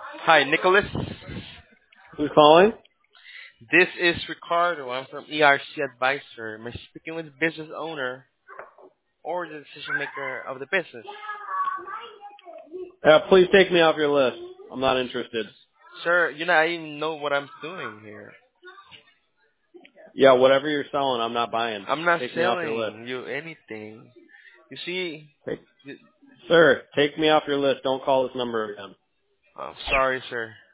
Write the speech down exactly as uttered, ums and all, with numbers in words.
Hi, Nicholas. Who's calling? This is Ricardo. I'm from E R C Advisor. Am I speaking with the business owner or the decision maker of the business? Uh, please take me off your list. I'm not interested. Sir, you know, I even know what I'm doing here. Yeah, whatever you're selling, I'm not buying. I'm not Take me off your list. selling you anything. You see, Take, you- sir, take me off your list. Don't call this number again. oh, sorry, sir.